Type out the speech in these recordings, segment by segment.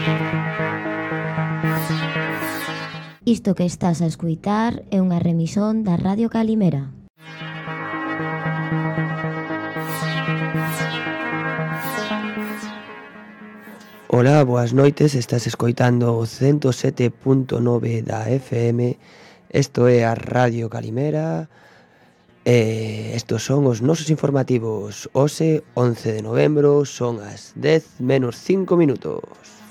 Isto que estás a escuitar é unha remisión da Radio Calimera. Ola, boas noites, estás escoitando o 107.9 da FM. Isto é a Radio Calimera. Estos son os nosos informativos. Hoxe, 11 de novembro, son as 10 menos 5 minutos.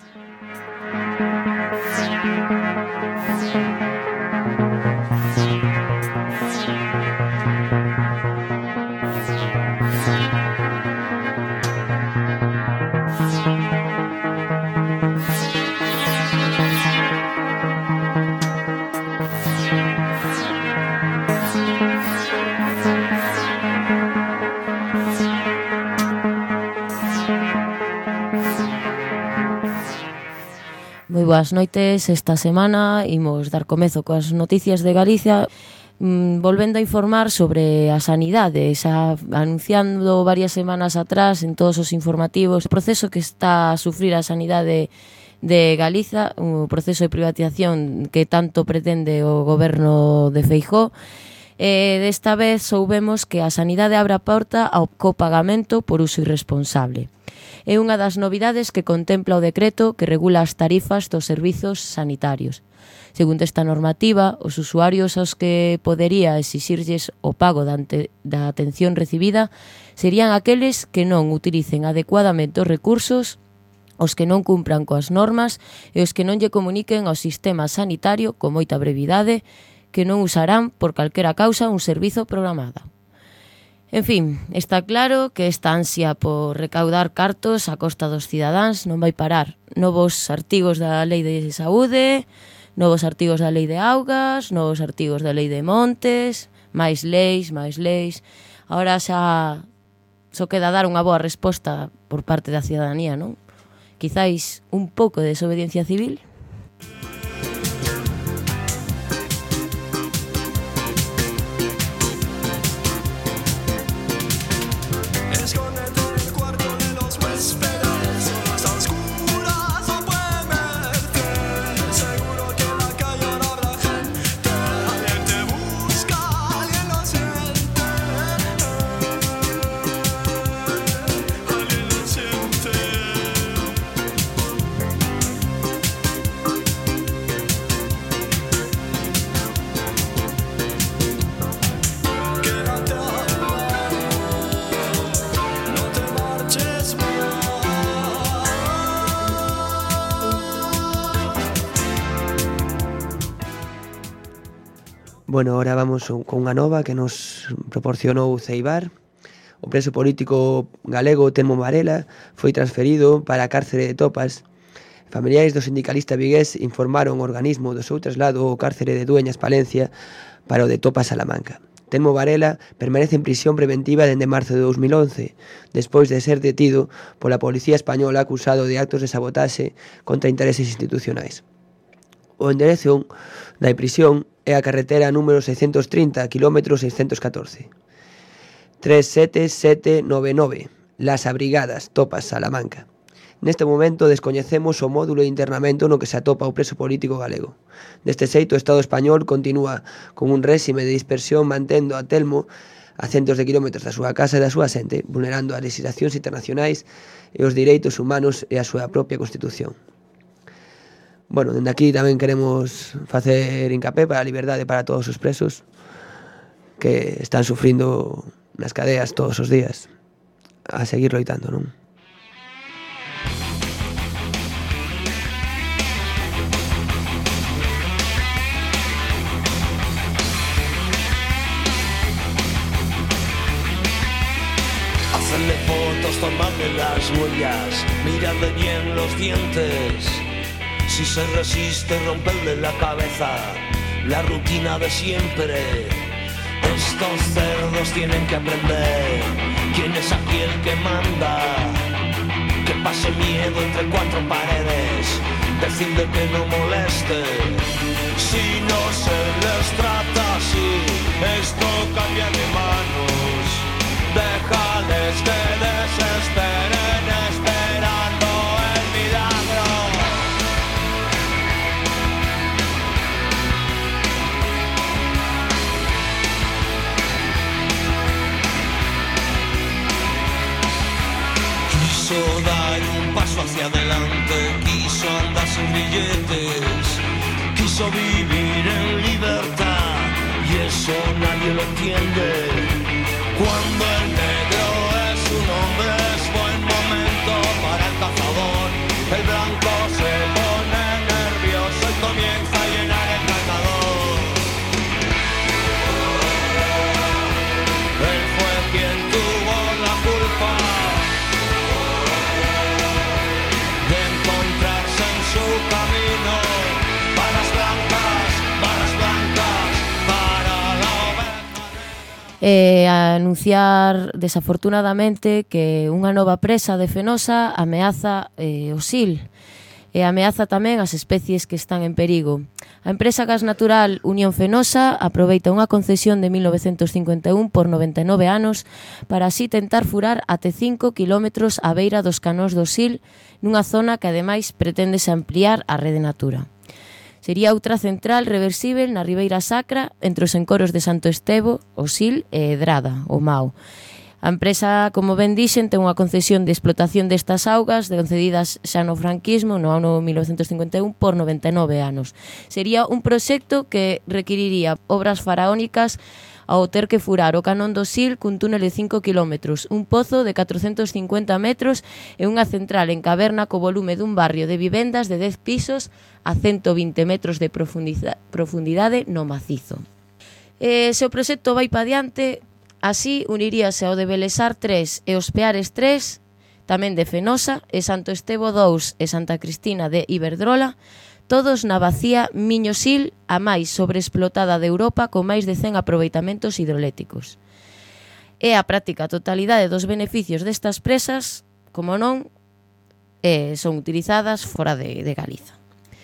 Moi boas noites, esta semana imos dar comezo coas noticias de Galicia, volvendo a informar sobre a sanidade, xa anunciando varias semanas atrás en todos os informativos o proceso que está a sufrir a sanidade de Galiza, un proceso de privatización que tanto pretende o goberno de Feijóo. Desta vez soubemos que a sanidade abre a porta ao copagamento por uso irresponsable. É unha das novidades que contempla o decreto que regula as tarifas dos servizos sanitarios. Segundo esta normativa, os usuarios aos que podería exixirlles o pago da atención recibida serían aqueles que non utilicen adecuadamente os recursos, os que non cumpran coas normas e os que non lle comuniquen ao sistema sanitario con moita brevidade que non usarán por calquera causa un servizo programado. En fin, está claro que esta ansia por recaudar cartos a costa dos cidadáns non vai parar. Novos artigos da Lei de Saúde, novos artigos da Lei de Augas, novos artigos da Lei de Montes, máis leis. Ahora xa só queda dar unha boa resposta por parte da cidadanía, non? Quizáis un pouco de desobediencia civil. Bueno, ahora vamos con unha nova que nos proporcionou Ceibar. O preso político galego Telmo Varela foi transferido para a cárcere de Topas. Familiares do sindicalista vigués informaron o organismo do seu traslado ao cárcere de Dueñas, Palencia, para o de Topas, Salamanca. Telmo Varela permanece en prisión preventiva dende marzo de 2011, despois de ser detido pola policía española acusado de actos de sabotaxe contra intereses institucionais. O enderezo da prisión é a carretera número 630, kilómetro 614. 37799, Las Abrigadas, Topas, Salamanca. Neste momento descoñecemos o módulo de internamento no que se atopa o preso político galego. Deste xeito, o Estado español continúa con un réxime de dispersión mantendo a Telmo a centos de kilómetros da súa casa e da súa xente, vulnerando as legislacións internacionais e os direitos humanos e a súa propia Constitución. Bueno, dende aquí tamén queremos facer hincapé para a liberdade para todos os presos que están sufrindo nas cadeas todos os días. A seguir loitando, non? Hacerle fotos, tomarle las huellas, mirarle bien los dientes. Si se resiste, romperle la cabeza, la rutina de siempre. Estos cerdos tienen que aprender quién es aquí el que manda. Que pase miedo entre cuatro paredes, decirle que no moleste. Si no se les trata así, esto cambia de manos. Déjales que desesperen esperando el milagro. delante, quiso andar sin billetes, quiso vivir en libertad, y eso nadie lo entiende. Cuando el negro es un hombre, es buen momento para el cazador. El blanco se pone nervioso y comienza a llenar el cargador. Él fue quien tuvo la culpa de encontrarse en su camino barras blancas, para la oveja. Anunciar desafortunadamente que unha nova presa de Fenosa ameaza o sil e ameaza tamén as especies que están en perigo. A empresa gas natural Unión Fenosa aproveita unha concesión de 1951 por 99 anos para así tentar furar até 5 kilómetros á beira dos canóns do Sil, nunha zona que ademais preténdese ampliar a rede Natura. Sería outra central reversible na Ribeira Sacra entre os encoros de Santo Estevo, o Sil e Edrada, o Mao. A empresa, como ben dixen, ten unha concesión de explotación destas augas concedidas xa no franquismo no ano 1951 por 99 anos. Sería un proxecto que requiriría obras faraónicas ao ter que furar o canón do Sil cun túnel de 5 km, un pozo de 450 metros e unha central en caverna co volume dun barrio de vivendas de 10 pisos a 120 metros de profundidade no macizo. Se o proxecto vai pa diante, así uniríase ao de Belesar 3 e os Peares 3, tamén de Fenosa, e Santo Estevo 2 e Santa Cristina de Iberdrola, todos na vacía Miño-Sil, a máis sobreexplotada de Europa con máis de 100 aproveitamentos hidroeléctricos. E a práctica totalidade dos beneficios destas presas, como non, son utilizadas fora de Galiza.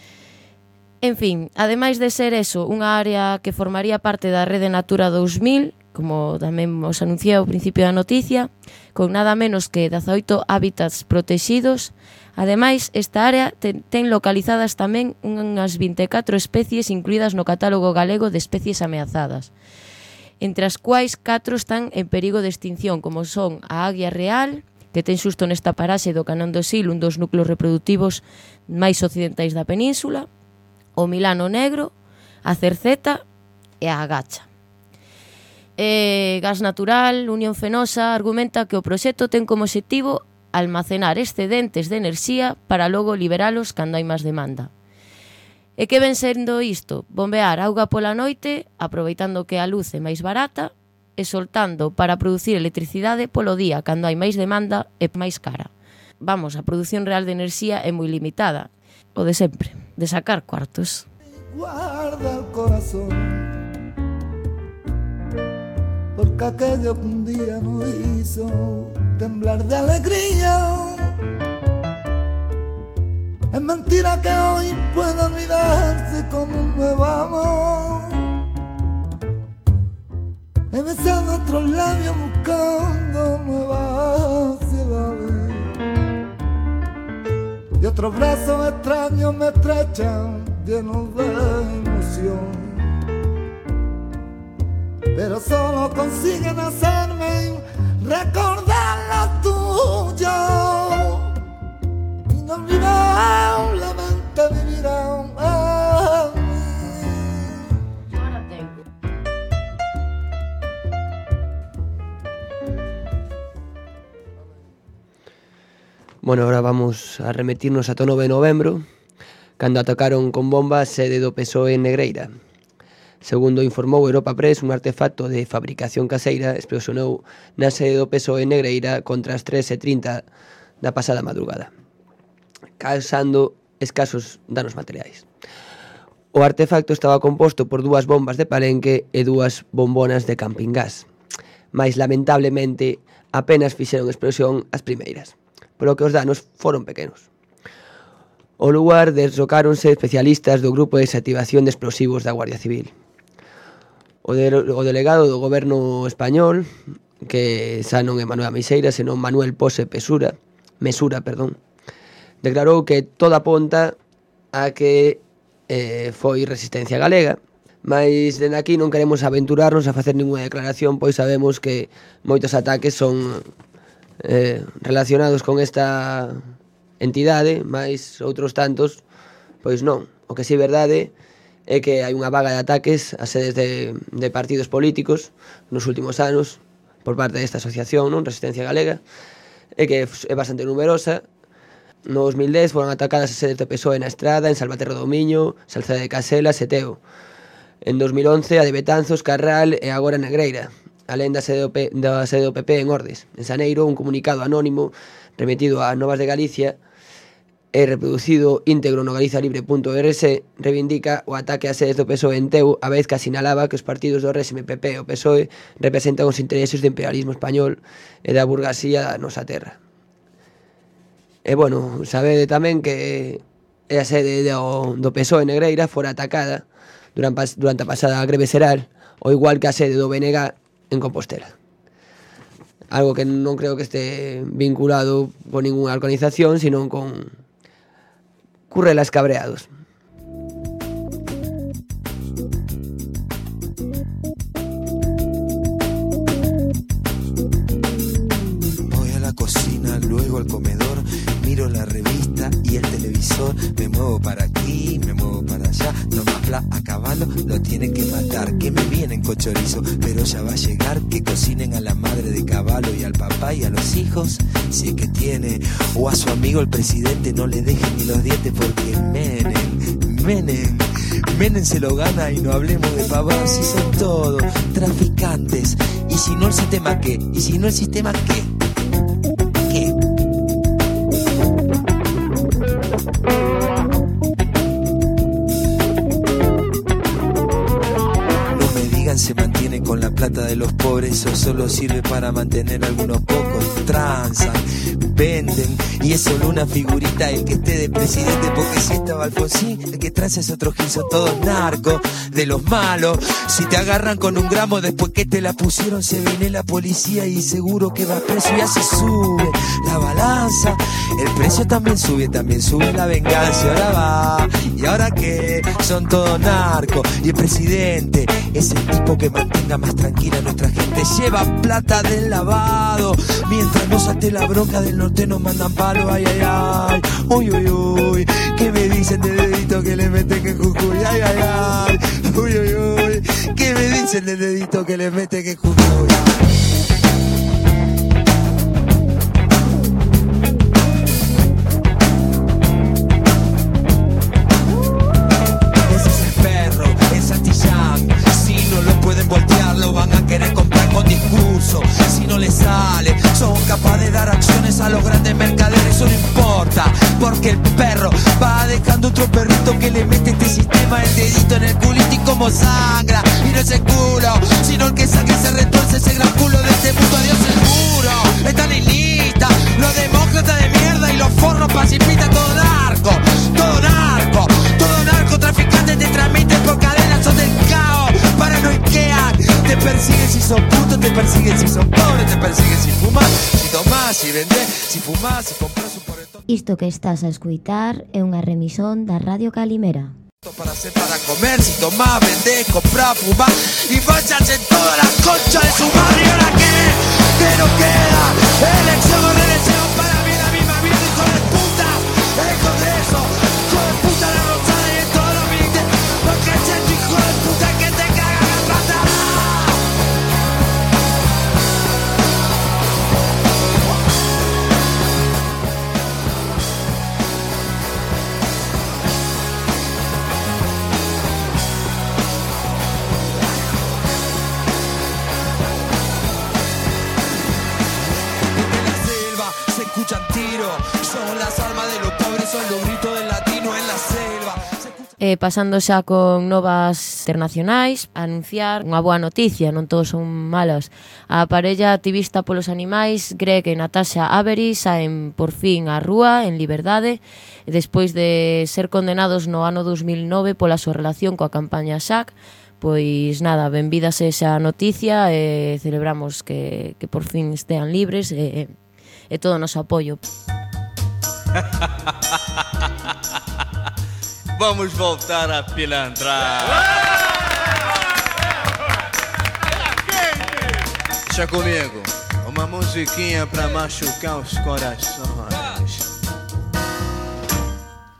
En fin, ademais de ser eso, unha área que formaría parte da Rede Natura 2000, como tamén os anunciei ao principio da noticia, con nada menos que 18 hábitats protegidos. Ademais, esta área ten localizadas tamén unhas 24 especies incluídas no catálogo galego de especies ameazadas, entre as quais 4 están en perigo de extinción, como son a águia real, que ten xusto nesta paraxe do Canón do Sil un dos núcleos reproductivos máis occidentais da península, o milano negro, a cerceta e a agacha. Gas Natural, Unión Fenosa, argumenta que o proxecto ten como obxectivo almacenar excedentes de enerxía para logo liberalos cando hai máis demanda. E que ven sendo isto? Bombear auga pola noite, aproveitando que a luz é máis barata, e soltando para producir electricidade polo día cando hai máis demanda e máis cara. Vamos, a produción real de enerxía é moi limitada. O de sempre, de sacar cuartos. Guarda el corazón, porque aquello que un día nos hizo temblar de alegría. Es mentira que hoy pueda olvidarse como un nuevo amor. He besado otros labios buscando nuevas ciudades, y otros brazos extraños me estrechan llenos de emoción, pero solo consiguen hacerme recordar lo tuyo. Inolvidablemente vivirán a mí. Bueno, ahora vamos a remitirnos ata 9 de novembro, cando atacaron con bomba a sede do PSOE en Negreira. Segundo informou Europa Press, un artefacto de fabricación caseira explosionou na sede do PSOE en Negreira contra as 3:30 da pasada madrugada, causando escasos danos materiais. O artefacto estaba composto por 2 bombas de palenque e 2 bombonas de camping gas, mais lamentablemente apenas fixeron explosión as primeiras, polo que os danos foron pequenos. O lugar deslocáronse especialistas do Grupo de Desactivación de Explosivos da Guardia Civil. O delegado do goberno español, que xa non é Manuel Meixeira, senón Manuel Pose Mesura, declarou que toda aponta a que foi resistencia galega, mas dende aquí non queremos aventurarnos a facer ninguna declaración, pois sabemos que moitos ataques son relacionados con esta entidade, mas outros tantos, pois non. O que si é verdade é que hai unha vaga de ataques a sedes de partidos políticos nos últimos anos por parte desta asociación, non, Resistencia Galega, e que é bastante numerosa. No 2010 foron atacadas as sedes do PSOE na Estrada, en Salvaterra do Miño, Salceda de Caselas e Teo. En 2011 a de Betanzos, Carral e agora Negreira, alén da sede do PP en Ordes. En Xaneiro, un comunicado anónimo remitido a Novas de Galicia e reproducido íntegro no galizalibre.rs reivindica o ataque a sedes do PSOE en Teu, a vez que asinalaba que os partidos do réxime PP e o PSOE representan os intereses do imperialismo español e da burguesía da nosa terra. E, bueno, sabede tamén que a sede do PSOE en Negreira fora atacada durante a pasada greve xeral, ao igual que a sede do BNG en Compostela. Algo que non creo que este vinculado con ninguna organización, sino con currelas cabreados. Voy a la cocina, luego al comedor, miro la revista y el televisor, me muevo para aquí, me muevo para allá, no me habla a caballo, lo tienen que matar, que me vienen con chorizo, pero ya va a llegar, que cocinen a la madre de caballo y al papá y a los hijos, si es que tiene, o a su amigo el presidente, no le dejen ni los dientes porque Menem se lo gana y no hablemos de pavadas, si son todos traficantes, y si no el sistema ¿qué? ¿Y si no el sistema qué? ¿Qué? Se mantienen con la plata de los pobres, eso solo sirve para mantener a algunos pocos. Transan, venden, y es solo una figurita el que esté de presidente, porque si estaba Alfonsín, el que transa es otro gil, son todos narcos, de los malos. Si te agarran con un gramo después que te la pusieron, se viene la policía y seguro que va preso, y así sube la balanza. El precio también sube la venganza, y ahora va, y ahora que son todos narcos, y el presidente es el tipo que mantenga más tranquila a nuestra gente, lleva plata del lavado, mientras nos ate la bronca del norte nos mandan palo, ay, ay, ay, uy, uy, uy, ¿qué me dicen del dedito que le meten que Jujuy? Ay, ay, ay, uy, uy, uy, ¿qué me dicen del dedito que le meten que Jujuy? Voltearlo, van a querer comprar con discurso. Si no les sale, son capaces de dar acciones a los grandes mercaderes. Eso no importa, porque el perro va dejando otro perrito que le mete este sistema el dedito en el culito, y como sangra, y no es el culo, sino el que sangre se retuerce ese gran culo de este mundo. Adiós el muro, están en lista los demócratas de mierda y los forros pacifistas. Todo narco, todo narco, todo narcotraficantes te transmiten por cadenas, son del caos, paranoiquean, te persiguen si son putos, te persiguen si son pobres, te persiguen si fumas, si tomás, si vendés, si fumás, si compras un porretón. Isto que estás a escuitar é unha remisión da Radio Calimera. Para hacer, para comer, si tomás, vendés, comprás, fumás y vayas en toda la concha de su madre. ¿Y ahora qué? ¿Qué nos queda? Elección o reelección para mí, la misma vida, hijo de puta. El Congreso, hijo de puta, la Rosada y en todos los ministerios, porque es el hijo de puta que te caga la pata. Escuchan tiro, son las armas de los pobres, son los gritos del latino en la selva. Pasando xa con novas internacionais, a anunciar unha boa noticia, non todos son malas. A parella activista polos animais, Greg e Natasha Avery, saen por fin á rúa en liberdade, despois de ser condenados no ano 2009 pola súa relación coa campaña SHAC. Pois nada, benvidas esa noticia e celebramos que por fin estean libres e todo o noso apoio. Vamos voltar a pilantrar. Deixa comigo, uma musiquinha pra machucar os corações.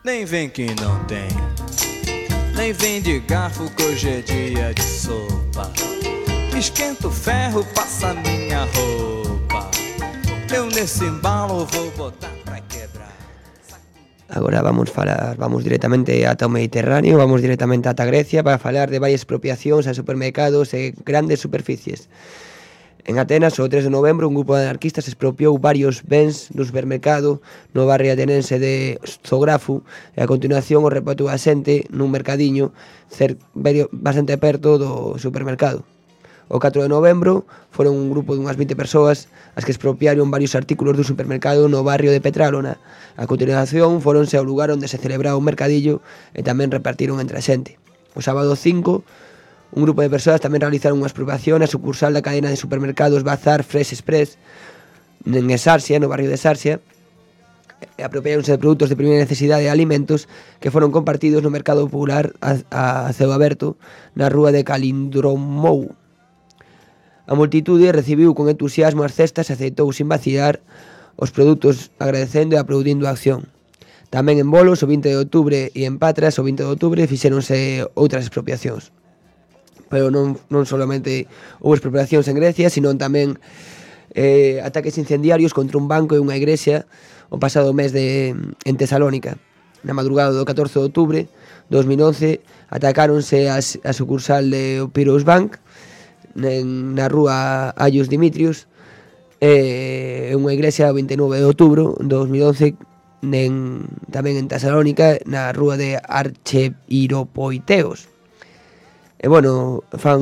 Nem vem que não tem, nem vem de garfo que hoje é dia de sopa. Esquenta o ferro, passa minha roupa. Eu nesse embalo vou botar pra quebrar. Agora vamos directamente ata o Mediterráneo, vamos directamente ata Grecia para falar de varias expropiacións a supermercados e grandes superficies. En Atenas, o 3 de novembro, un grupo de anarquistas expropiou varios bens do supermercado no barrio atenense de Zografu e a continuación o repatou a xente nun mercadiño bastante perto do supermercado. O 4 de novembro foron un grupo de unhas 20 persoas as que expropiaron varios artículos do supermercado no barrio de Petrálona. A continuación foronse ao lugar onde se celebraba un mercadillo e tamén repartiron entre a xente. O sábado 5, un grupo de persoas tamén realizaron unha expropiación a sucursal da cadena de supermercados Bazar Fresh Express en Esarsia, no barrio de Esarsia, e apropiáronse de produtos de primeira necesidade e alimentos que foron compartidos no mercado popular a ceo aberto na rúa de Kalindromou. A multitude recibiu con entusiasmo as cestas e aceitou sin vacilar os produtos, agradecendo e aplaudindo a acción. Tamén en Bolos, o 20 de outubro, e en Patras, o 20 de outubro, fixéronse outras expropiacións. Pero non solamente houve expropiacións en Grecia, sino tamén ataques incendiarios contra un banco e unha igrexa o pasado mes en Tesalónica. Na madrugada do 14 de outubro de 2011 atacáronse a sucursal de Pyrrhus Bank na rúa Ayus Dimitrios e unha igrexa o 29 de outubro de 2011 tamén en Tesalónica na rúa de Archeiropoiteos. E bueno, fan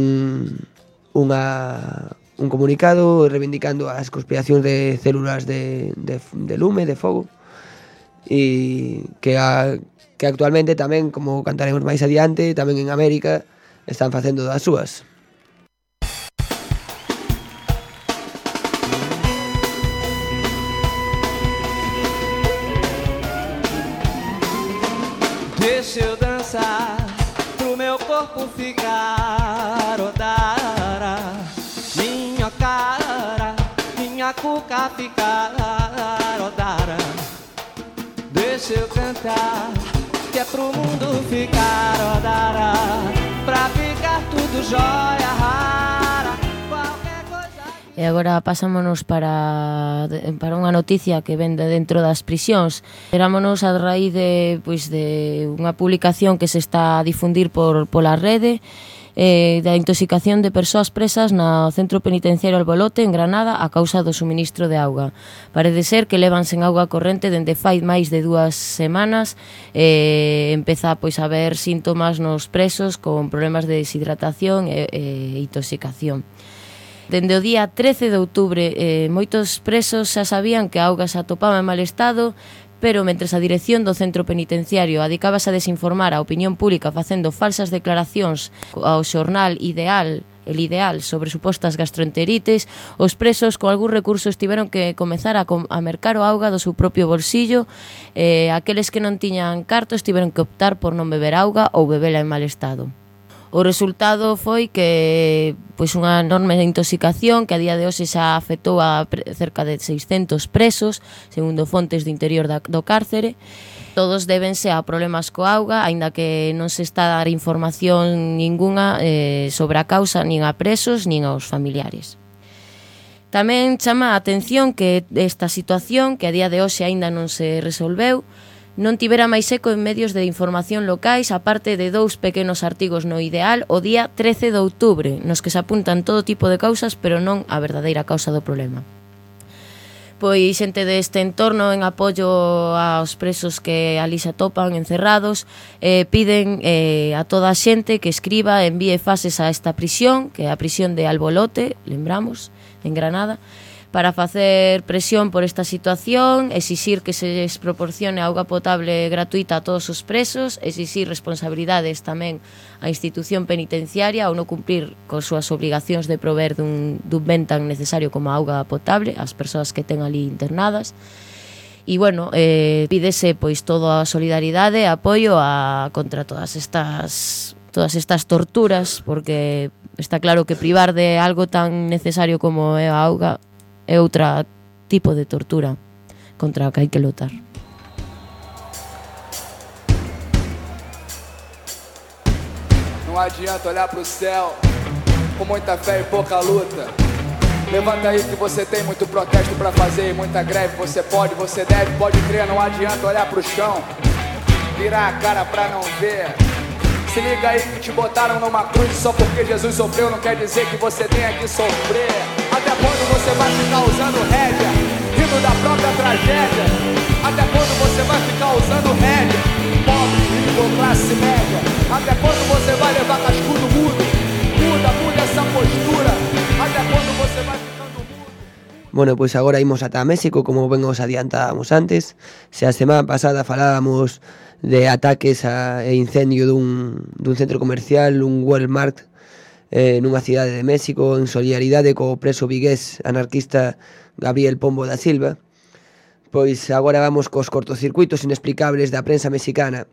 un comunicado reivindicando as conspiracións de células de lume, de fogo, e que actualmente tamén, como cantaremos máis adiante, tamén en América están facendo das súas. Deixa eu dançar pro meu corpo ficar odara, minha cara, minha cuca ficar odara. Deixa eu cantar, que é pro mundo ficar odara, pra ficar tudo jóia rara. E agora pasámonos para unha noticia que vende dentro das prisións. Erámonos a raíz de unha publicación que se está a difundir pola rede da intoxicación de persoas presas no centro penitenciario Albolote en Granada a causa do suministro de auga. Parece ser que levan sen auga corrente dende fai máis de 2 semanas. Empeza a haber síntomas nos presos con problemas de deshidratación e intoxicación. Dende o día 13 de outubro, moitos presos xa sabían que a auga se atopaba en mal estado, pero mentres a dirección do centro penitenciario adicábase a desinformar a opinión pública facendo falsas declaracións ao xornal El Ideal sobre supostas gastroenterites, os presos con algún recurso tiveron que comezar a mercar o auga do seu propio bolsillo. Aqueles que non tiñan cartos tiveron que optar por non beber auga ou bebela en mal estado. O resultado foi que unha enorme intoxicación que a día de hoxe xa afectou a cerca de 600 presos, segundo fontes do interior do cárcere. Todos débense a problemas coa auga, aínda que non se está a dar información ninguna sobre a causa nin a presos nin aos familiares. Tamén chama a atención que esta situación, que a día de hoxe aínda non se resolveu, non tivera máis eco en medios de información locais, aparte de 2 pequenos artigos no Ideal o día 13 de outubro, nos que se apuntan todo tipo de causas, pero non a verdadeira causa do problema. Pois xente deste entorno, en apoio aos presos que ali se atopan encerrados, piden a toda a xente que escriba, envíe fases a esta prisión, que é a prisión de Albolote, lembramos, en Granada, para facer presión por esta situación, exixir que se les proporcione auga potable gratuita a todos os presos, exixir responsabilidades tamén á institución penitenciaria ao non cumprir con súas obrigacións de prover dun ben tan necesario como a auga potable ás persoas que ten ali internadas. E, pídese toda a solidaridade e apoio contra todas estas torturas, porque está claro que privar de algo tan necesario como é a auga é outro tipo de tortura contra a que hai que lutar. não adianta olhar pro céu com muita fé e pouca luta. Levanta aí que você tem muito protesto pra fazer e muita greve. Você pode, você deve, pode crer, não adianta olhar pro chão, virar a cara pra não ver. Se liga aí que te botaram numa cruz só porque Jesus sofreu, não quer dizer que você tenha que sofrer. Até quando você vai ficar usando rédea, rindo da própria tragédia? Até quando você vai ficar usando rédea, pobre, rico ou classe média? Até quando você vai levar cascudo mudo? Muda essa postura. Até quando você vai ficando mudo? Bueno, pois agora imos ata México, como ben os adiantábamos antes. Se a semana pasada falábamos de ataques e incendio dun centro comercial, un Walmart, nunha cidade de México, en solidaridade co preso vigués anarquista Gabriel Pombo da Silva. Pois agora vamos cos cortocircuitos inexplicables da prensa mexicana.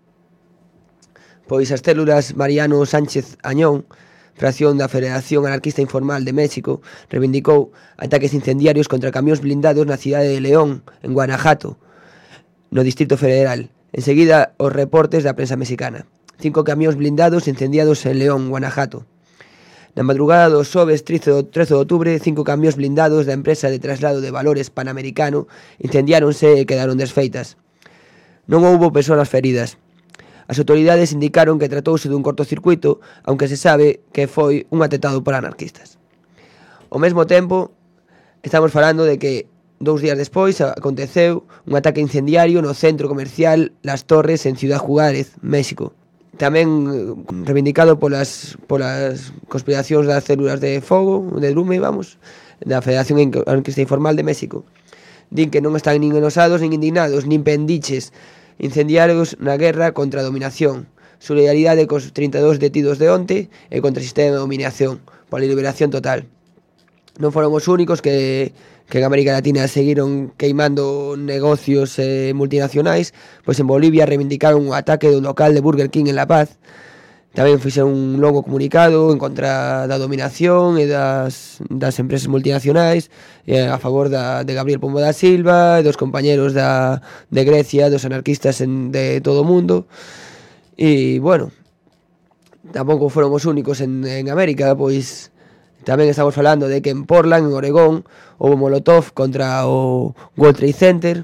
Pois as células Mariano Sánchez Añón, fracción da Federación Anarquista Informal de México, reivindicou ataques incendiarios contra camións blindados na cidade de León, en Guanajuato, no Distrito Federal. Enseguida, os reportes da prensa mexicana. 5 camións blindados incendiados en León, Guanajuato. Na madrugada do xoves 13 de outubro, 5 camións blindados da empresa de traslado de valores Panamericano incendiáronse e quedaron desfeitas. Non houbo persoas feridas. As autoridades indicaron que tratouse dun cortocircuito, aunque se sabe que foi un atentado por anarquistas. Ao mesmo tempo, estamos falando de que 2 días despois aconteceu un ataque incendiario no centro comercial Las Torres en Ciudad Juárez, México. Tamén reivindicado polas conspiracións das células de fogo, de Drume, vamos, da Federación Anarquista Informal de México. Din que non están nin enosados, nin indignados, nin pendiches incendiarios na guerra contra a dominación. Solidaridade cos 32 detidos de onte e contra o sistema de dominación, pola liberación total. Non foron os únicos que en América Latina seguiron queimando negocios multinacionais, pois en Bolivia reivindicaron un ataque dun local de Burger King en La Paz. Tamén fixeron un longo comunicado en contra da dominación e das empresas multinacionais, a favor de Gabriel Pombo da Silva e dos compañeros de Grecia, dos anarquistas de todo o mundo. E, bueno, tampouco foron os únicos en América, pois tamén estamos falando de que en Portland, en Oregón, houve molotov contra o World Trade Center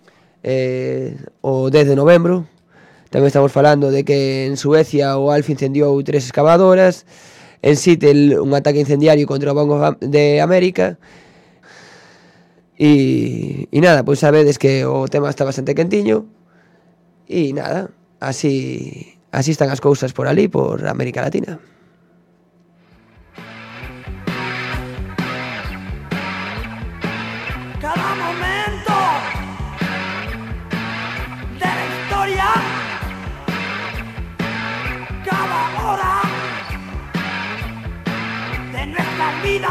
o 10 de novembro. Tamén estamos falando de que en Suecia o Alf incendiou 3 excavadoras. En Seattle un ataque incendiario contra o Banco de América. E nada, pois sabedes que o tema está bastante quentiño. E nada, así están as cousas por ali, por América Latina. Cada momento de la historia, cada hora de nuestra vida,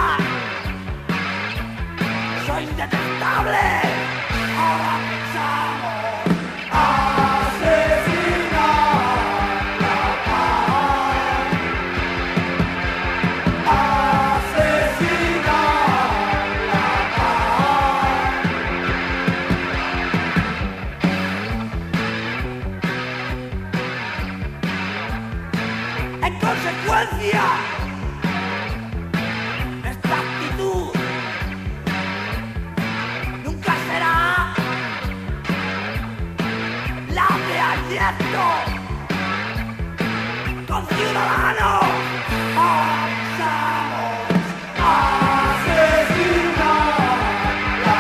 sois detestables. Ahora pensamos asesinar la paz, asesinar la paz. En consecuencia, nuestra actitud nunca será la de aliento con ciudadanos. Ahora pensamos asesinar la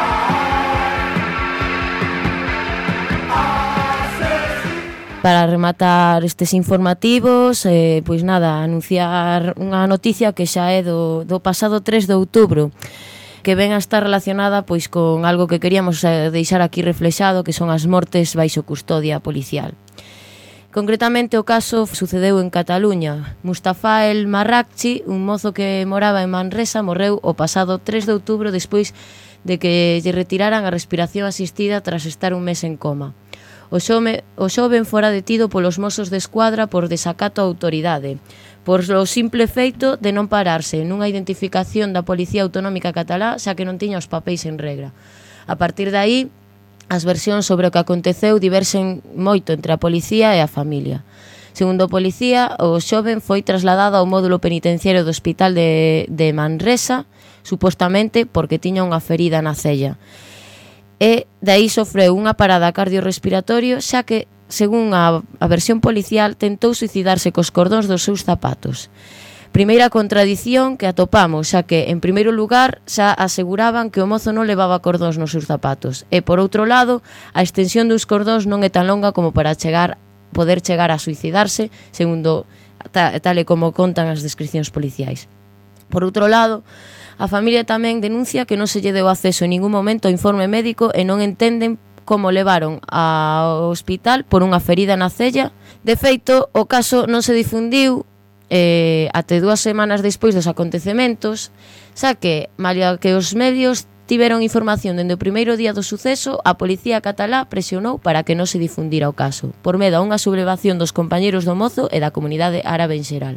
paz. Para rematar estes informativos, pois nada, anunciar unha noticia que xa é do pasado 3 de outubro, que ven a estar relacionada pois con algo que queríamos deixar aquí reflexado, que son as mortes baixo custodia policial. Concretamente o caso sucedeu en Cataluña. Mustafa El Marrakchi, un mozo que moraba en Manresa, morreu o pasado 3 de outubro despois de que lle retiraran a respiración asistida tras estar un mes en coma. O xoven fora detido polos Mossos de Escuadra por desacato á autoridade, por o simple feito de non pararse nunha identificación da Policía Autonómica Catalá, xa que non tiña os papéis en regra. A partir de aí, as versións sobre o que aconteceu diverxen moito entre a policía e a familia. Segundo a policía, o xoven foi trasladado ao módulo penitenciario do hospital de Manresa, supostamente porque tiña unha ferida na cella. E dai sofreu unha parada cardiorrespiratorio, xa que, según a versión policial, tentou suicidarse cos cordóns dos seus zapatos. Primeira contradición que atopamos, xa que, en primeiro lugar, xa aseguraban que o mozo non levaba cordóns nos seus zapatos. E, por outro lado, a extensión dos cordóns non é tan longa como para poder chegar a suicidarse, segundo tal e como contan as descripcións policiais. Por outro lado, a familia tamén denuncia que non se lle deu acceso en ningún momento ao informe médico e non entenden como levaron ao hospital por unha ferida na cella. De feito, o caso non se difundiu até 2 semanas despois dos acontecementos, xa que, malia que os medios tiveron información dende o primeiro día do suceso, a policía catalá presionou para que non se difundira o caso, por medo a unha sublevación dos compañeros do mozo e da comunidade árabe en xeral.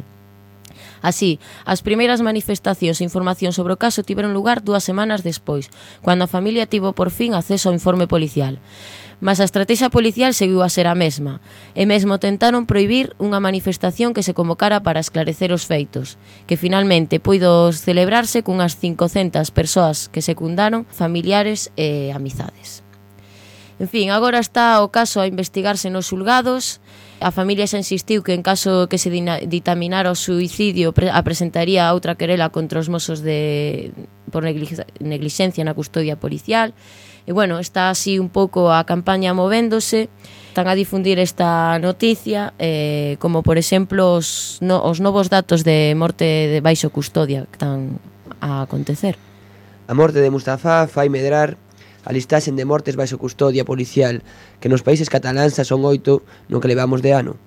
Así, as primeiras manifestacións e información sobre o caso tiveron lugar 2 semanas despois, cando a familia tivo por fin acceso ao informe policial. Mas a estrategia policial seguiu a ser a mesma, e mesmo tentaron prohibir unha manifestación que se convocara para esclarecer os feitos, que finalmente puido celebrarse cunhas 500 persoas que secundaron, familiares e amizades. En fin, agora está o caso a investigarse nos xulgados. A familia xa insistiu que en caso que se ditaminara o suicidio presentaría outra querela contra os mozos por neglixencia na custodia policial. E bueno, está así un pouco a campaña movéndose. Están a difundir esta noticia, como por exemplo os novos datos de morte de baixo custodia que están a acontecer. A morte de Mustafa fai medrar a listaxen de mortes baixo custodia policial, que nos países cataláns son 8 no que levamos de ano.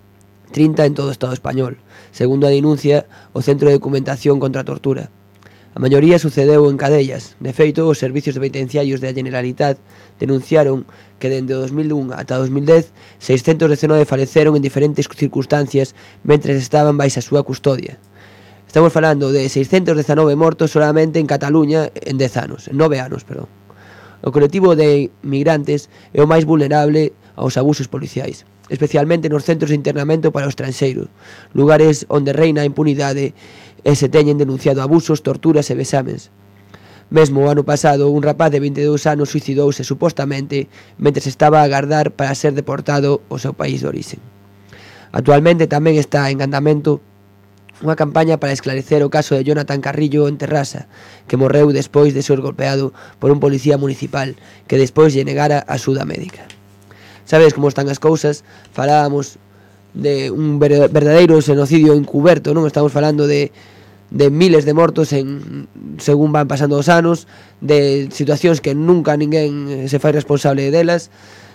30 en todo o Estado español, segundo a denuncia o Centro de Documentación contra a Tortura. A maioría sucedeu en cadellas. De feito, os servicios penitenciarios da Generalitat denunciaron que dende o 2001 ata 2010 619 faleceron en diferentes circunstancias mentres estaban baixo a súa custodia. Estamos falando de 619 mortos solamente en Cataluña en 9 anos, perdón. O colectivo de migrantes é o máis vulnerable aos abusos policiais, especialmente nos centros de internamento para o estranxeiro, lugares onde reina a impunidade e se teñen denunciado abusos, torturas e vexames. Mesmo o ano pasado, un rapaz de 22 anos suicidouse supostamente mentre estaba a agardar para ser deportado ao seu país de orixe. Actualmente tamén está en andamento unha campaña para esclarecer o caso de Jonathan Carrillo en Terrassa, que morreu despois de ser golpeado por un policía municipal que despois lle negara axuda médica. Sabes como están as cousas? Falábamos de un verdadeiro xenocidio encuberto, non? Estamos falando de miles de mortos según van pasando os anos, de situacións que nunca ninguén se fai responsable delas,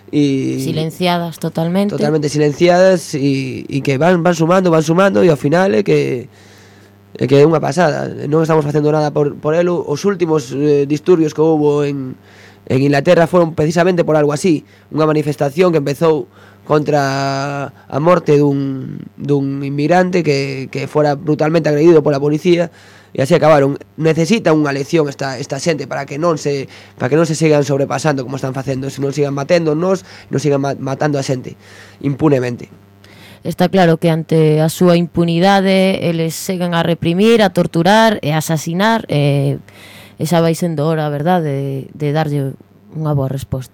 y silenciadas totalmente silenciadas e que van sumando e ao final é que é unha pasada. Non estamos facendo nada por elo. Os últimos disturbios que houve en Inglaterra foron precisamente por algo así, unha manifestación que empezou contra a morte dun inmigrante que fora brutalmente agredido pola policía, e así acabaron. Necesita unha lección esta xente para que non se sigan sobrepasando como están facendo, se non sigan matándonos, non sigan matando a xente impunemente. Está claro que ante a súa impunidade eles seguen a reprimir, a torturar e a asasinar, e xa vai sendo hora, a verdade, de darlle unha boa resposta.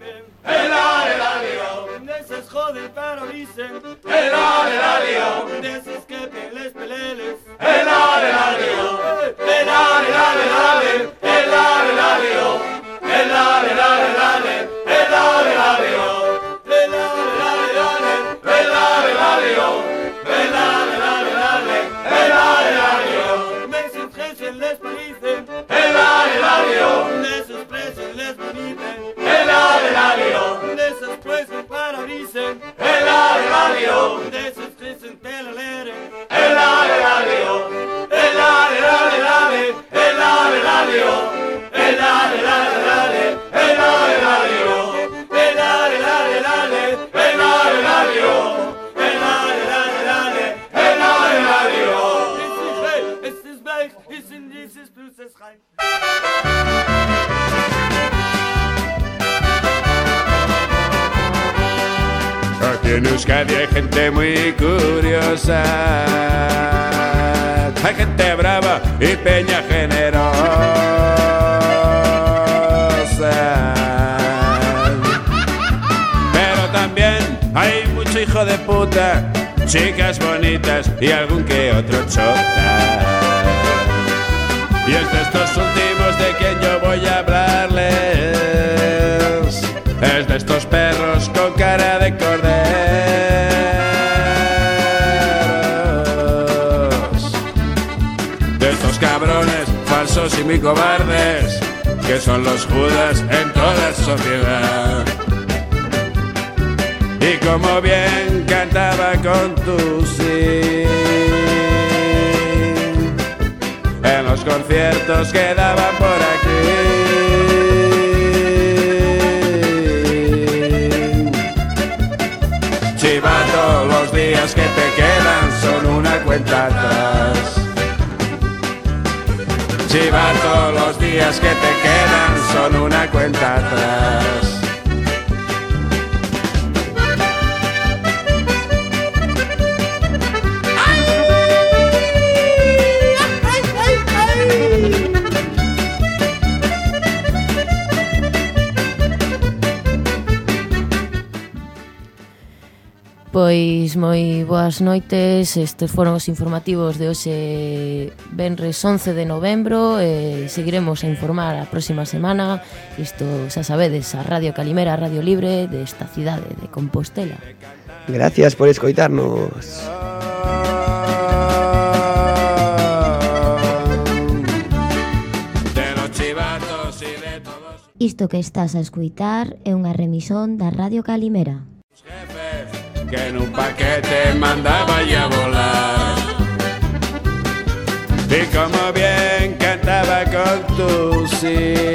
Desespresso para dicen, el radio, desespresso. en Euskadi hay gente muy curiosa, hay gente brava y peña generosa, pero también hay mucho hijo de puta, chicas bonitas y algún que otro chota. Y es de estos últimos de quien yo voy a hablarles, es de estos perros con cara de corderos, de estos cabrones falsos y muy cobardes, que son los Judas en toda sociedad. Y como bien cantaba con tu sí en los conciertos que daban por aquí, chivato, los días que te quedan son una cuenta atrás. Chivato, los días que te quedan son una cuenta atrás. Pois moi boas noites, estes foron os informativos de hoxe venres 11 de novembro e seguiremos a informar a próxima semana. Isto xa sabedes, a Radio Calimera, a Radio Libre desta cidade de Compostela. Gracias por escoitarnos. Isto que estás a escuitar é unha remisión da Radio Calimera. Que en un paquete mandaba ya volar. Y como bien cantaba con tu sí